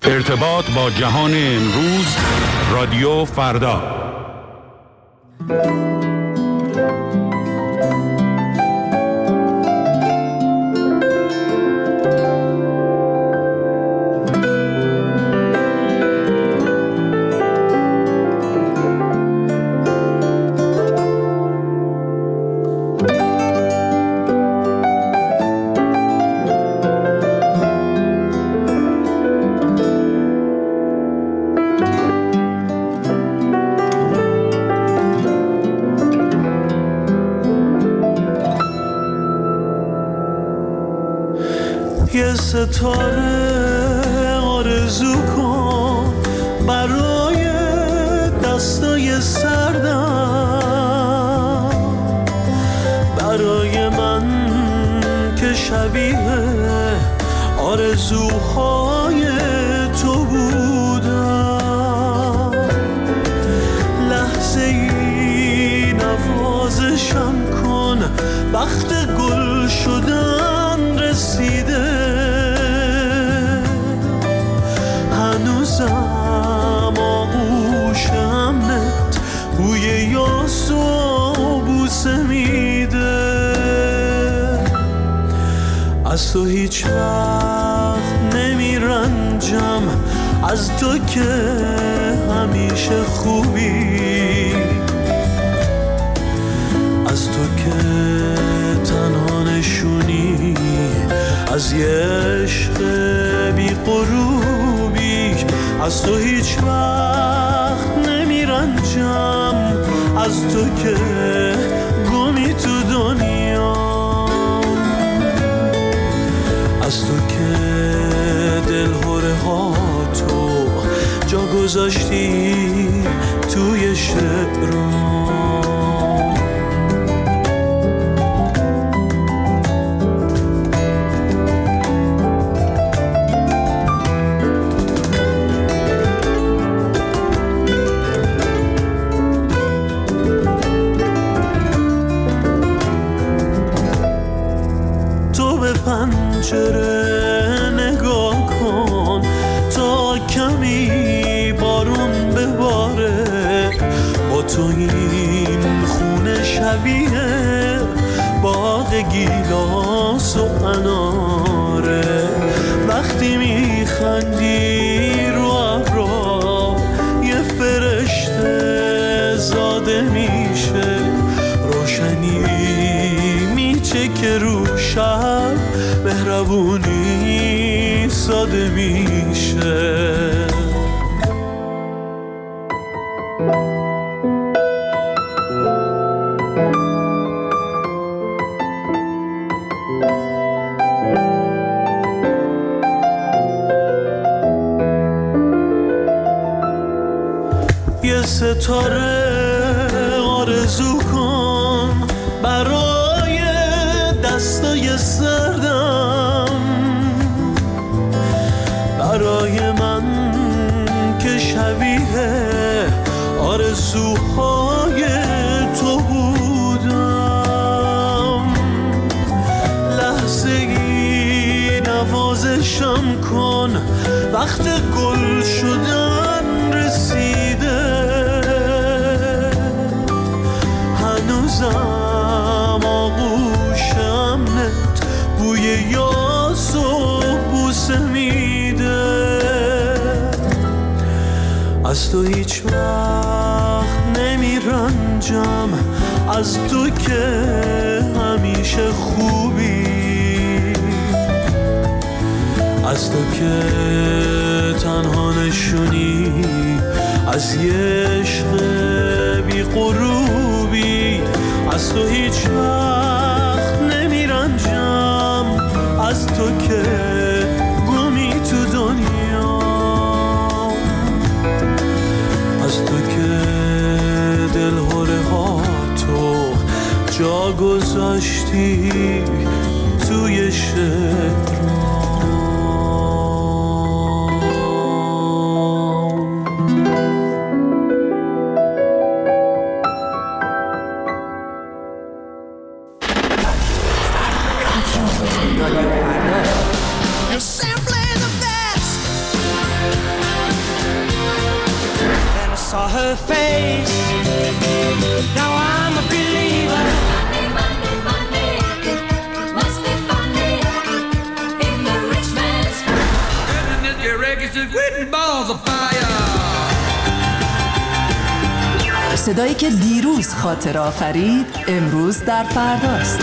ارتباط با جهان امروز، رادیو فردا. یه ستاره آرزو کن برای دستای سردم، برای من که شبیه آرزوهای تو بودم. لحظه ای نوازشم کن، وقت گل شدن رسیده. هنوزم آغوشم نت بوی یاس و بوسه میده. از تو هیچ وقت نمیرنجم، از تو که همیشه خوبی، از تو که تنها نشونی از یه عشق بی غروبی. از تو هیچ وقت نمیرنجم، از تو که گمی تو دنیا، از تو که دلهره ها تو جا گذاشتی توی شعرام. پنجره نگاه کن تا کمی بارون بباره. با تو این خونه شبیه باغ گیلاس و اناره. وقتی میخندی رو ابرا یه فرشته زاده میشه. روشنی میچکه رو شب، مهربونی ساده میشه. یه ستاره آرزو کن برای دستای سردم، برای من که شبیه آرزوهای تو بودم. لحظه ای نوازشم کن، وقت گل شدن رسیده. هنوزم آغوشم نت بوی یاس و بوسه میده. از تو هیچ وقت نمیرنجم، از تو که همیشه خوبی، از تو که تنها نشونی از یه عشق بی غروبی. از تو هیچ وقت نمیرنجم، از تو که گمی تو دنیا، از تو که دلهره ها تو جا گذاشتی توی شعرام. You're simply the best. saw her face. Now I'm a believer. Monday, Monday, must be funny in the rich man's Goodness, your records are written balls of fire. صدایی که دیروز خاطر آفرید امروز در فرداست.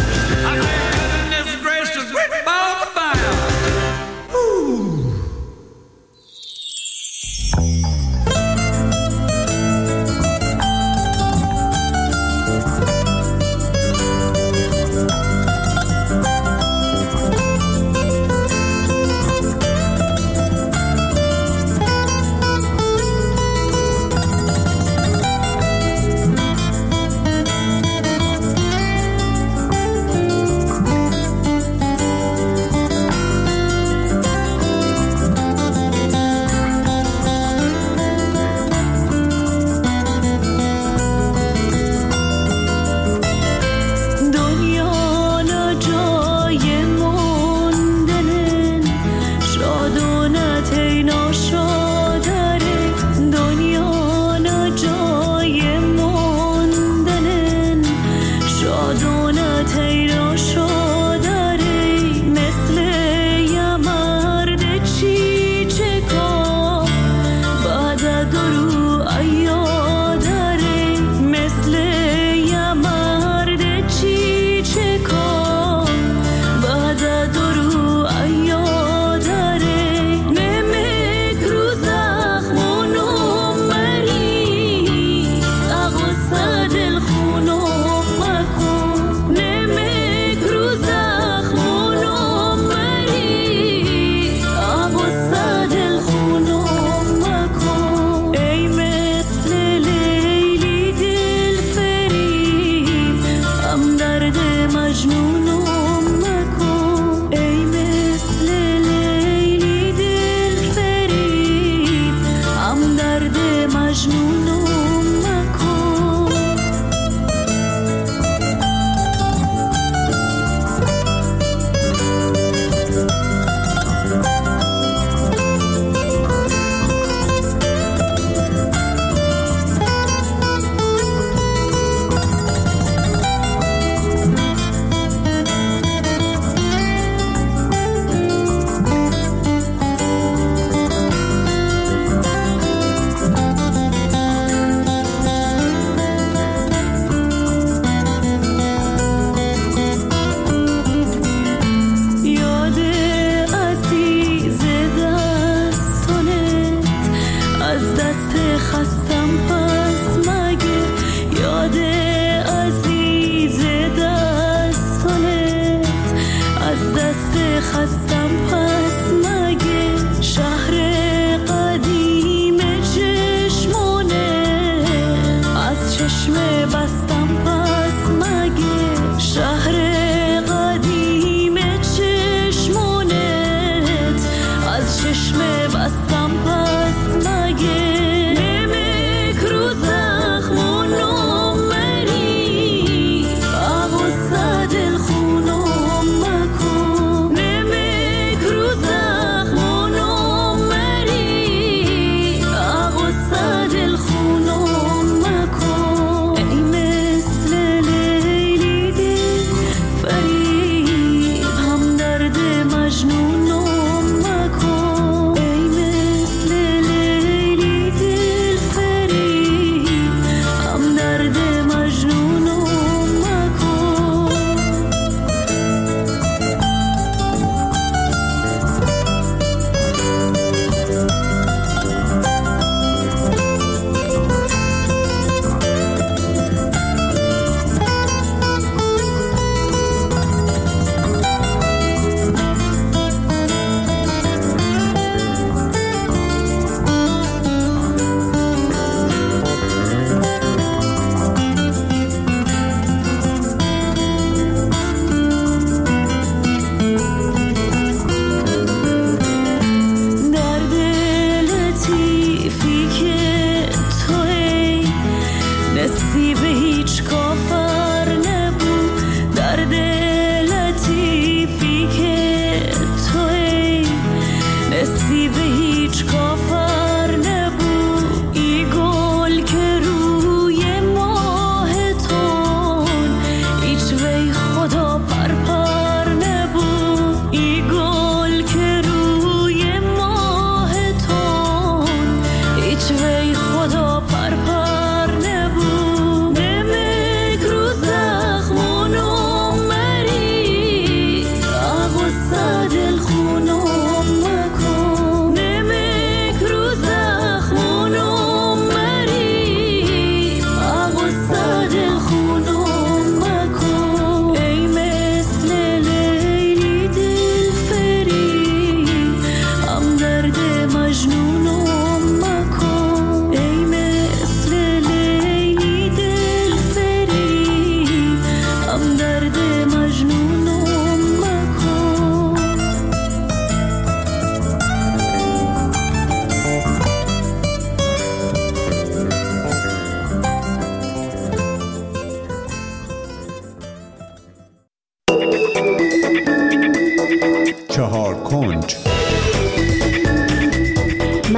نصیب هیچ کافر نبود ای گل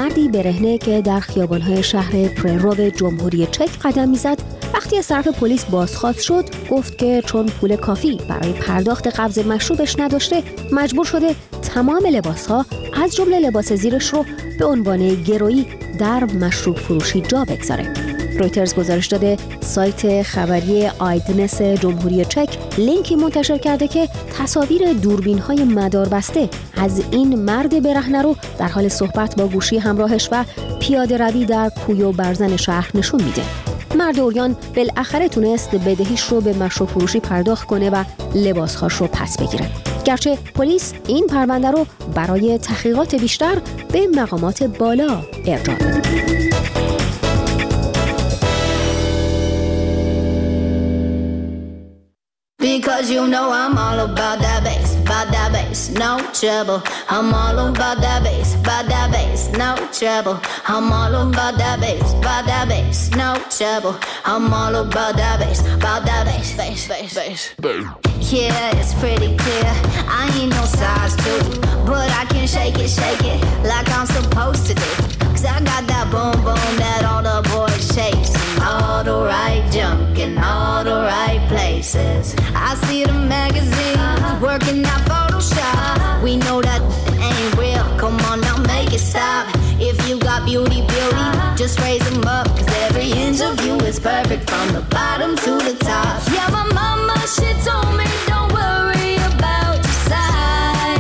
مردی برهنه که در خیابان‌های شهر پررو جمهوری چک قدم می‌زد وقتی از طرف پلیس بازخواست شد گفت که چون پول کافی برای پرداخت قبض مشروبش نداشته مجبور شده تمام لباس‌ها از جمله لباس زیرش رو به عنوان گرویی در مشروب فروشی جا بگذاره. رویترز گزارش داده سایت خبری آیدنس جمهوری چک لینکی منتشر کرده که تصاویر دوربین‌های مداربسته از این مرد برهنه رو در حال صحبت با گوشی همراهش و پیاده روی در کوی و برزن شهر نشون میده. مرد عریان بالاخره تونست بدهیش رو به مشروب فروشی پرداخت کنه و لباسهاش رو پس بگیره. گرچه پلیس این پرونده رو برای تحقیقات بیشتر به مقامات بالا ارجاع داده. Because you know I'm all about that bass, no trouble. I'm all about that bass, no trouble. I'm all about that bass, no trouble. I'm all about that bass, bass. Yeah, it's pretty clear. I ain't no size 2, but I can shake it like I'm supposed to do. 'Cause I got that boom boom that all the boys chase, all the right junk in all the right places. I see the magazines working that Photoshop. We know that ain't real. Come on now, make it stop. If you got beauty, just raise them up. 'Cause every inch of you is perfect from the bottom to the top. Yeah, my mama, she told me don't worry about your size.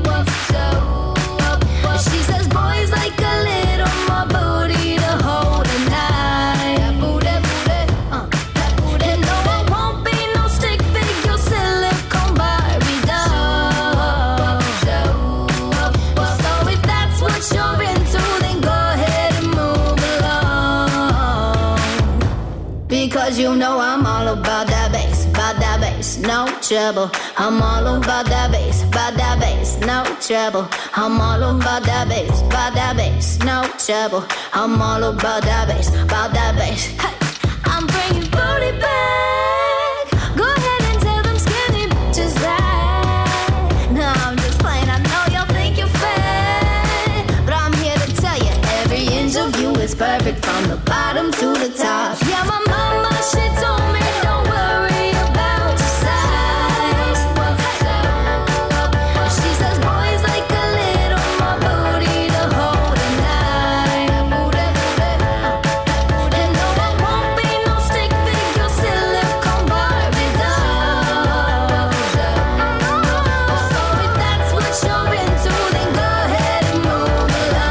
She says boys like a little more booty to hold a night. And no, it won't be no stick figure silicone Barbie doll. So if that's what you're into, then go ahead and move along. Because you know I'm all about that bass, no trouble. I'm all about that bass, no trouble. I'm all about that bass, no trouble. I'm all about that bass, Hey, I'm bringing booty back. Go ahead and tell them skinny bitches that. No, I'm just playing. I know y'all think you're fat, but I'm here to tell you every inch of you is perfect from the bottom to the top. Yeah, my mama, she told me don't worry about your size. She says boys like a little more booty to hold a night. And no, it won't be no stick figure silicone Barbie doll. So if that's what you're into, then go ahead and move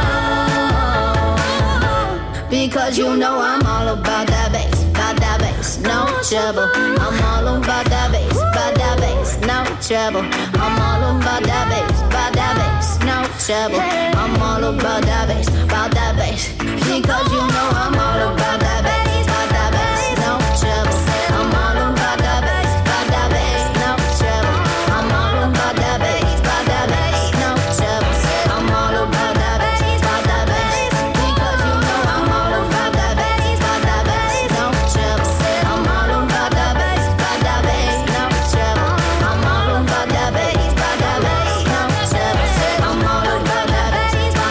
along. Because you know I'm all about that bass, no trouble. I'm all about that bass, no trouble. I'm all about that bass, no trouble. I'm all about that bass, because you know I'm all about that bass, no trouble. I'm all about that bass, no trouble. I'm all about that bass, no trouble. I'm all about that bass, because you know I'm all about that bass, no trouble. I'm all about that bass, no trouble. I'm all about that bass, no trouble. I'm all about that bass,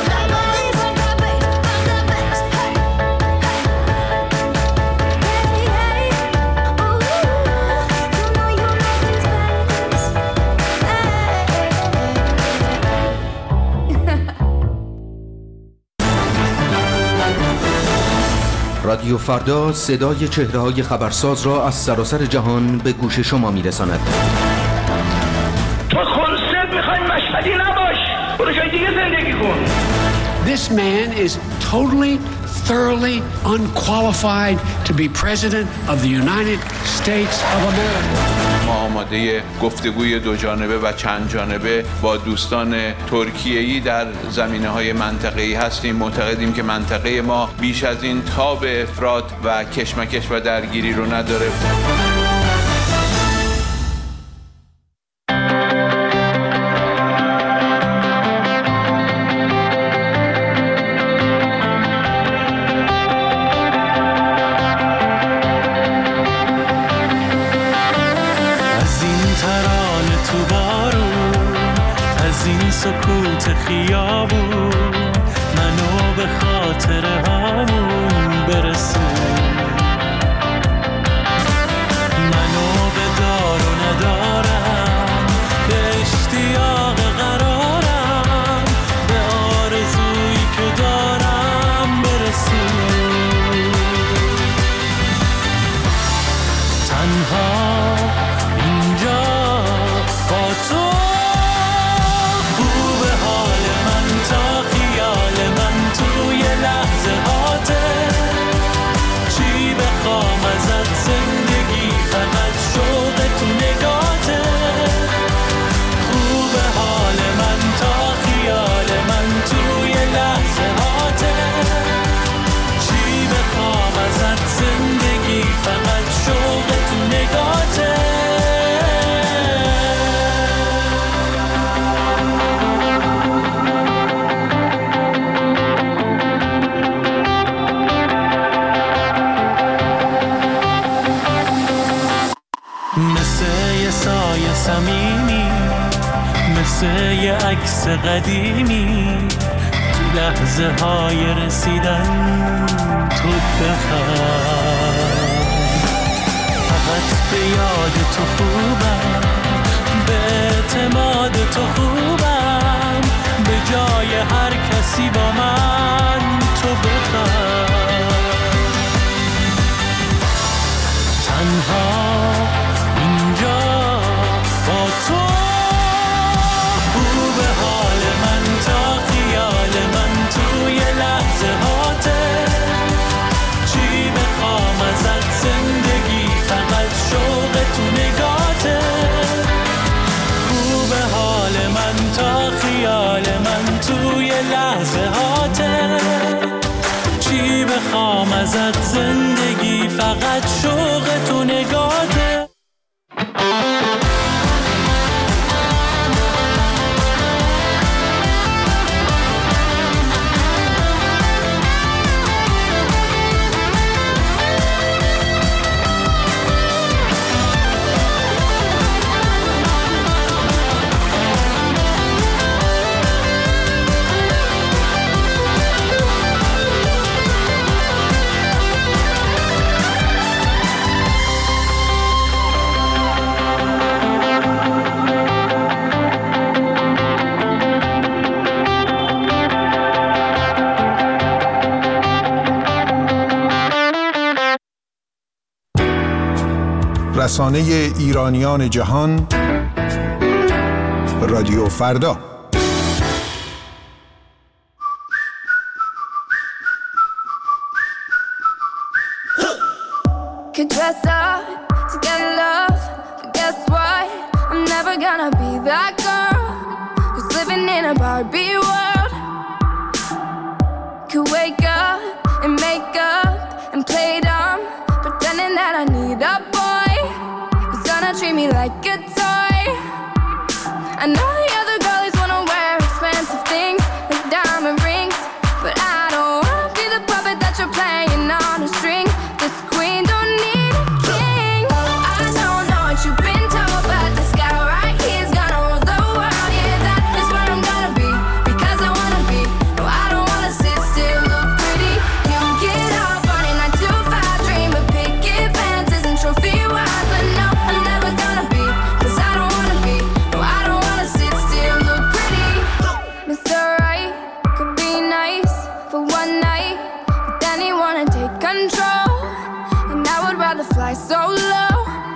رادیو فردا صدای چهره‌های خبرساز را از سراسر جهان به گوش شما می‌رساند. تو خلصت میخوای مشهدی نباش، برو جای دیگه زندگی کن. This man is totally, thoroughly unqualified to be president of the United States of America. ما آماده گفتگوی دو جانبه و چند جانبه با دوستان ترکیه‌ای در زمینه‌های منطقه‌ای هستیم. معتقدیم که منطقه ما بیش از این تاب افراط و کشمکش و درگیری رو نداره. سکوت خیابون منو به خاطر همون برسون. منو به دار و ندارم، به اشتیاق قرارم، به آرزویی که دارم برسون. تنها اینجا با تو خوب حال من تا خیال من توی لحظه هاته. چی بخوام ازت زندگی فقط شوق تو نگاته. خوب حال من تا خیال من توی لحظه هاته. چی بخوام ازت زندگی فقط شوق تو نگاته. مثل یه سایه صمیمی، مثل یه عکس قدیمی، تو لحظه های رسیدن تو بخواه. فقط به یاد تو خوبم، به اعتماد تو خوبم، به جای هر کسی با من تو بخواه. تنها اینجا با تو خوب حال من تا خیال من توی لحظه هاته. چی بخوام ازت زندگی فقط شوق تو نگاته. خوب حال من تا خیال من توی لحظه هاته. چی بخوام ازت زندگی فقط شوق تو نگاته. رسانه ایرانیان جهان، رادیو فردا. Could dress up to get love, but guess what? I'm never gonna be that girl who's living in a Barbie world. Could wake up and make up and play dumb, pretending that I need a boy who's gonna treat me like a toy. I know the other girlies wanna wear expensive things like diamond rings, but I don't wanna be the puppet that you're playing on a string. This queen don't need a king. I don't know what you've been told, but this guy right here's gonna rule the world. Yeah, that is where I'm gonna be, because I wanna be. No, I don't wanna sit still, look pretty. You get up on a 9 to 5 dream of picket fences and trophy wives, but no, I'm never gonna be, cause I don't wanna be. No, I don't wanna sit still, look pretty. Mr. Right could be nice for one night, but then he wanna take control, and I would rather fly so low.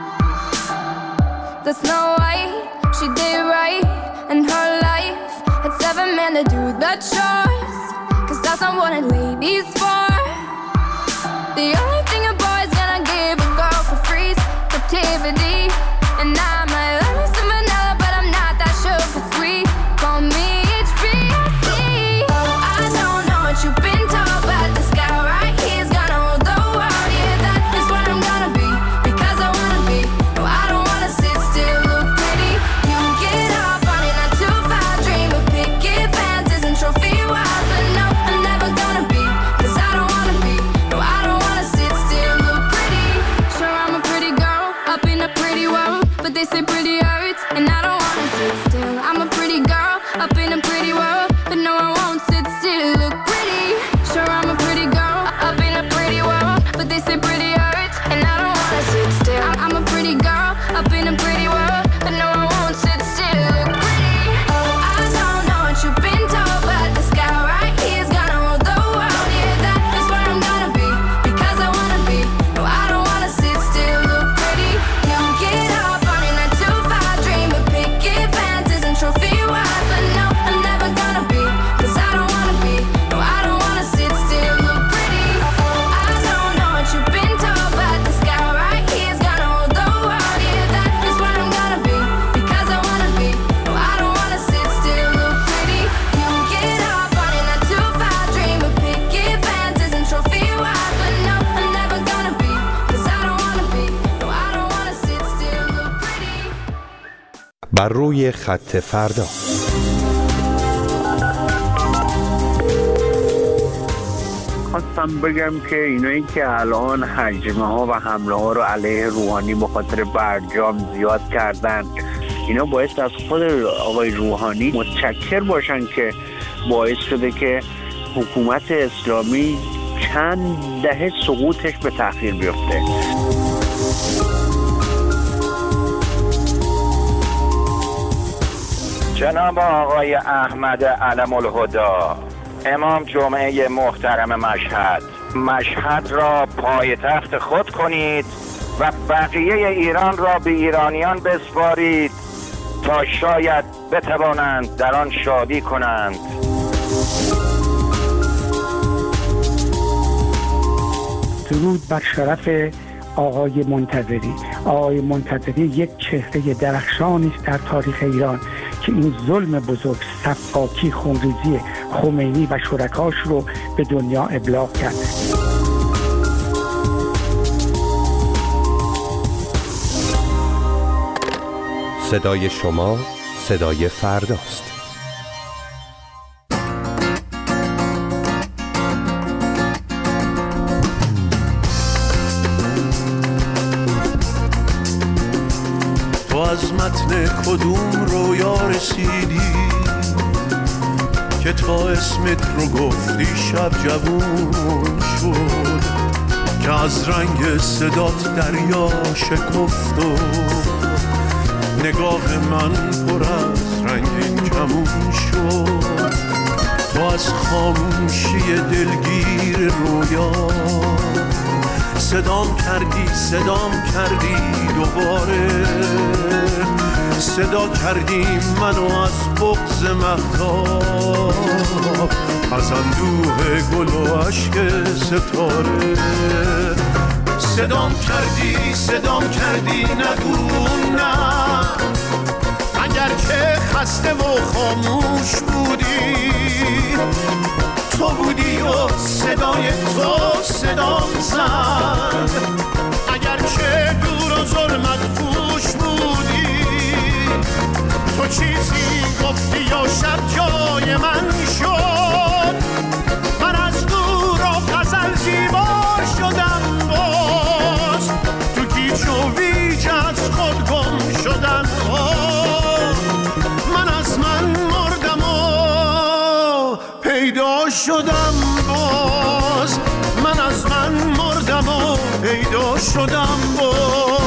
The Snow White, she did right in her life, had 7 men to do the chores, cause that's not what a lady's for. The only thing a boy's gonna give a girl for free is captivity, and I might love me some vanilla, but I'm not that sugar sweet. Call me HBC. I don't know what you've been told, but this guy right here's gonna rule the world. Yeah, that is where I'm gonna be, because I wanna be. No, I don't wanna sit still, look pretty. You get up on a 9 to 5 dream of picket fences and trophy wives, but no, I'm never gonna be, cause I don't wanna be. No, I don't wanna sit still, look pretty. Sure, I'm a pretty girl up in a pretty world, but they say pretty hurts, and I don't wanna sit still. I'm a pretty girl up in a pretty world, but no, I won't sit still, look pretty. بر روی خط فردا. خواستم بگم که اینایی که الان هجمه ها و حمله ها رو علیه روحانی به خاطر برجام زیاد کردن، اینا باعث از خود آقای روحانی متشکر باشن که باعث شده که حکومت اسلامی چند دهه سقوطش به تأخیر بیفته. جناب آقای احمد علم الهدا، امام جمعه محترم مشهد را پایتخت خود کنید و بقیه ایران را به ایرانیان بسپارید تا شاید بتوانند در آن شادی کنند. درود بر شرف آقای منتظری. آقای منتظری یک چهره درخشانی است در تاریخ ایران که این ظلم بزرگ، سفاکی، خونریزی خمینی و شرکاش رو به دنیا ابلاغ کرد. صدای شما صدای فرداست. تو از متن کدوم رویا رسیدی که تا اسمت رو گفتی شب جوون شد، که از رنگ صدات دریا شکفت و نگاه من پر از رنگین کمون شد. تو از خاموشی دلگیر رویا صدام کردی دوباره، صدا کردی منو از بغض مهتاب، از اندوه گل و عشق ستاره. صدام کردی نگو نه، اگر که خسته و خاموش بودی، تو بودی و صدای تو صدام زد. اگر که دور و ظلمت پوش بودی، تو چیزی گفتی و شب جای من شد. من از دور و غزل زیبا شدم، باز تو گیج و ویج از خود گم شدم. من از من مردم و پیدا شدم، باز من از من مردم و پیدا شدم باز.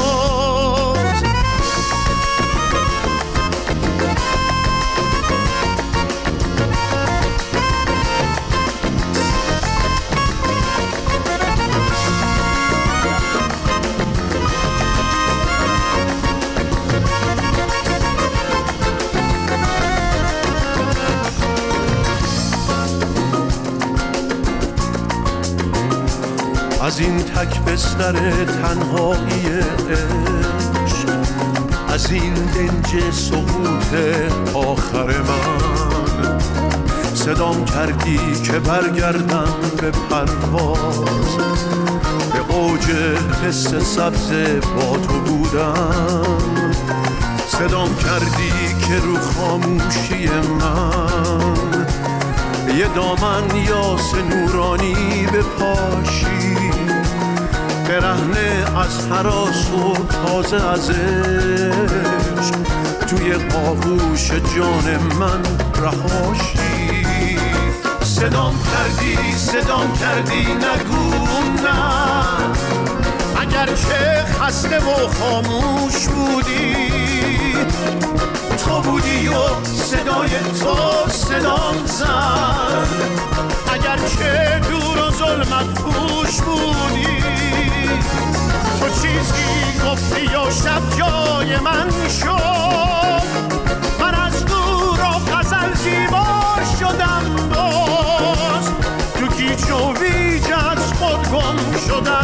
از این تک بستر تنهایی عشق، از این دنج سقوط آخر من، صدام کردی که برگردم به پرواز، به اوج حس سبز با تو بودم. صدام کردی که رو خاموشی من یه دامن یاس نورانی بپاشی، برهنه از هراس و تازه از عشق، توی آغوش جان من رهاشی. صدام کردی نگو نه، اگر که خسته و خاموش بودی، تو بودی و صدای تو صدام زد. اگر که دور و ظلمت پوش بودی، تو چیزی گفتی و شب جای من شد. من از دور و غزل زیبا شدم، باز تو گیج و ویج از خود گم شدم.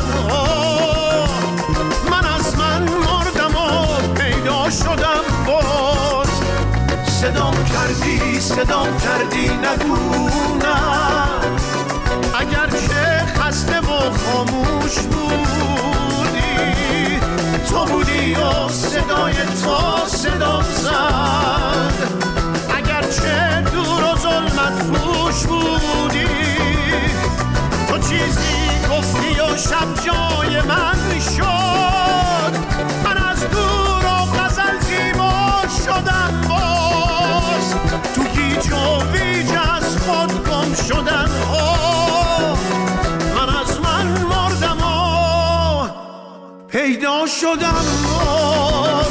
من از من مردم و پیدا شدم باز. صدام کردی نگو نه، اگر که خسته و خاموش بودی، تو بودی و صدای تو صدام زد. پیدا شدم باز.